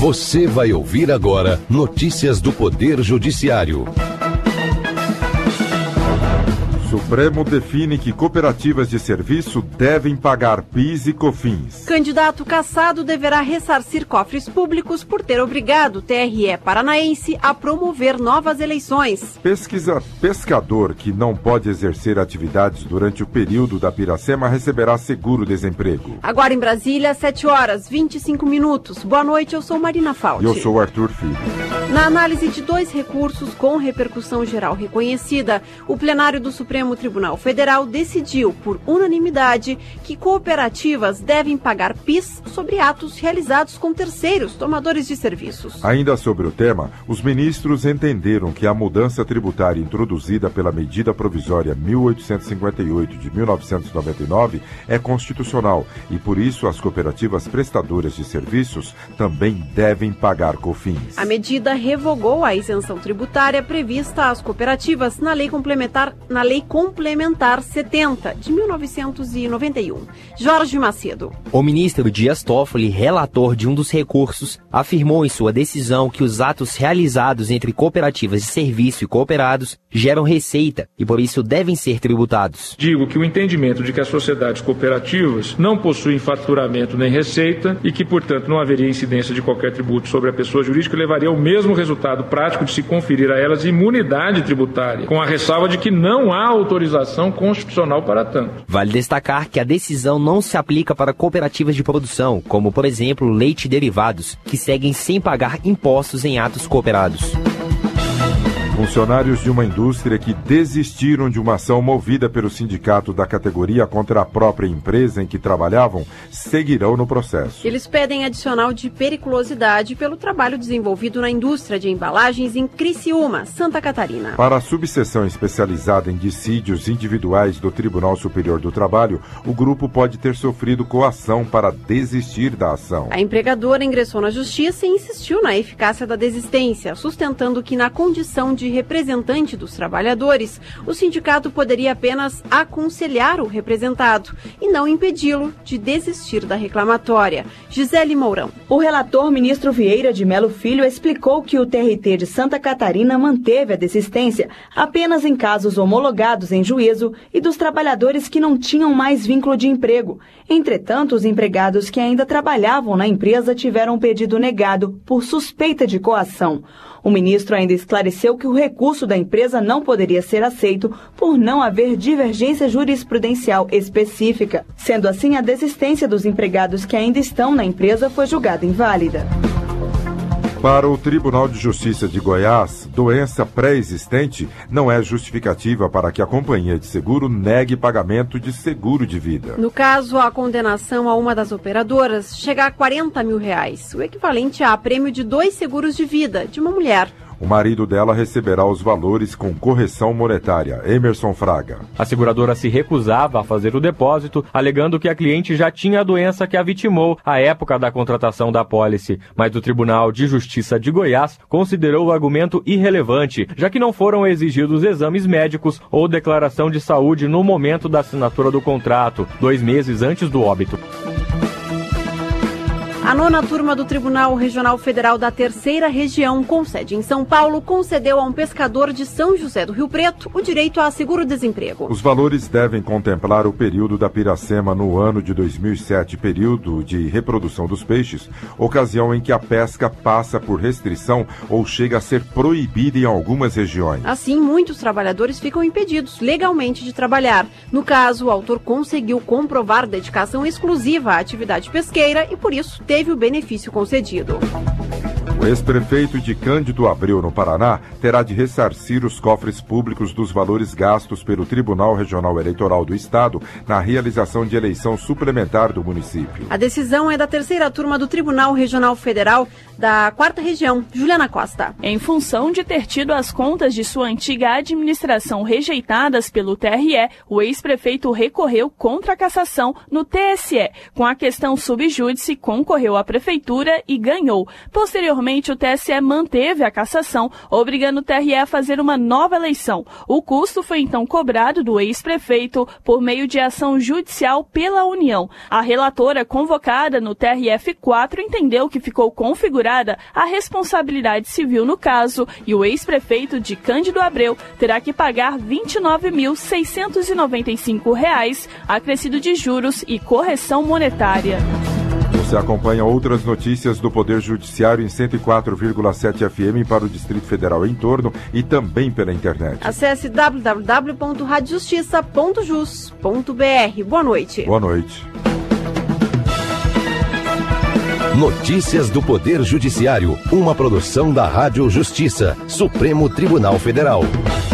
Você vai ouvir agora notícias do Poder Judiciário. Supremo define que cooperativas de serviço devem pagar PIS e COFINS. Candidato cassado deverá ressarcir cofres públicos por ter obrigado o TRE paranaense a promover novas eleições. Pescador que não pode exercer atividades durante o período da Piracema receberá seguro-desemprego. Agora em Brasília, 7h25. Boa noite, eu sou Marina Fauci. E eu sou Arthur Filho. Na análise de 2 recursos com repercussão geral reconhecida, o plenário do Supremo Tribunal Federal decidiu, por unanimidade, que cooperativas devem pagar PIS sobre atos realizados com terceiros tomadores de serviços. Ainda sobre o tema, os ministros entenderam que a mudança tributária introduzida pela medida provisória 1858 de 1999 é constitucional e, por isso, as cooperativas prestadoras de serviços também devem pagar COFINS. A medida revogou a isenção tributária prevista às cooperativas na Lei Complementar 70, de 1991. Jorge Macedo. O ministro Dias Toffoli, relator de um dos recursos, afirmou em sua decisão que os atos realizados entre cooperativas de serviço e cooperados geram receita e, por isso, devem ser tributados. Digo que o entendimento de que as sociedades cooperativas não possuem faturamento nem receita e que, portanto, não haveria incidência de qualquer tributo sobre a pessoa jurídica levaria ao mesmo resultado prático de se conferir a elas imunidade tributária, com a ressalva de que não há autorização constitucional para tanto. Vale destacar que a decisão não se aplica para cooperativas de produção, como, por exemplo, leite e derivados, que seguem sem pagar impostos em atos cooperados. Funcionários de uma indústria que desistiram de uma ação movida pelo sindicato da categoria contra a própria empresa em que trabalhavam seguirão no processo. Eles pedem adicional de periculosidade pelo trabalho desenvolvido na indústria de embalagens em Criciúma, Santa Catarina. Para a subseção especializada em dissídios individuais do Tribunal Superior do Trabalho, o grupo pode ter sofrido coação para desistir da ação. A empregadora ingressou na justiça e insistiu na eficácia da desistência, sustentando que na condição de representante dos trabalhadores, o sindicato poderia apenas aconselhar o representado e não impedi-lo de desistir da reclamatória. Gisele Mourão. O relator ministro Vieira de Melo Filho explicou que o TRT de Santa Catarina manteve a desistência apenas em casos homologados em juízo e dos trabalhadores que não tinham mais vínculo de emprego. Entretanto, os empregados que ainda trabalhavam na empresa tiveram o pedido negado por suspeita de coação. O ministro ainda esclareceu que o recurso da empresa não poderia ser aceito por não haver divergência jurisprudencial específica. Sendo assim, a desistência dos empregados que ainda estão na empresa foi julgada inválida. Para o Tribunal de Justiça de Goiás, doença pré-existente não é justificativa para que a companhia de seguro negue pagamento de seguro de vida. No caso, a condenação a uma das operadoras chega a R$40 mil, o equivalente a prêmio de 2 seguros de vida de uma mulher. O marido dela receberá os valores com correção monetária. Emerson Fraga. A seguradora se recusava a fazer o depósito, alegando que a cliente já tinha a doença que a vitimou à época da contratação da apólice. Mas o Tribunal de Justiça de Goiás considerou o argumento irrelevante, já que não foram exigidos exames médicos ou declaração de saúde no momento da assinatura do contrato, 2 meses antes do óbito. A 9ª turma do Tribunal Regional Federal da 3ª Região, com sede em São Paulo, concedeu a um pescador de São José do Rio Preto o direito a seguro-desemprego. Os valores devem contemplar o período da Piracema no ano de 2007, período de reprodução dos peixes, ocasião em que a pesca passa por restrição ou chega a ser proibida em algumas regiões. Assim, muitos trabalhadores ficam impedidos legalmente de trabalhar. No caso, o autor conseguiu comprovar dedicação exclusiva à atividade pesqueira e, por isso, teve o benefício concedido. O ex-prefeito de Cândido Abreu, no Paraná, terá de ressarcir os cofres públicos dos valores gastos pelo Tribunal Regional Eleitoral do Estado na realização de eleição suplementar do município. A decisão é da 3ª turma do Tribunal Regional Federal da 4ª Região. Juliana Costa. Em função de ter tido as contas de sua antiga administração rejeitadas pelo TRE, o ex-prefeito recorreu contra a cassação no TSE. Com a questão sub júdice, concorreu à prefeitura e ganhou. Posteriormente, Finalmente, o TSE manteve a cassação, obrigando o TRE a fazer uma nova eleição. O custo foi então cobrado do ex-prefeito por meio de ação judicial pela União. A relatora convocada no TRF4 entendeu que ficou configurada a responsabilidade civil no caso e o ex-prefeito de Cândido Abreu terá que pagar R$ 29.695, acrescido de juros e correção monetária. Você acompanha outras notícias do Poder Judiciário em 104,7 FM para o Distrito Federal e em torno e também pela internet. Acesse www.radiojustiça.jus.br. Boa noite. Boa noite. Notícias do Poder Judiciário, uma produção da Rádio Justiça, Supremo Tribunal Federal.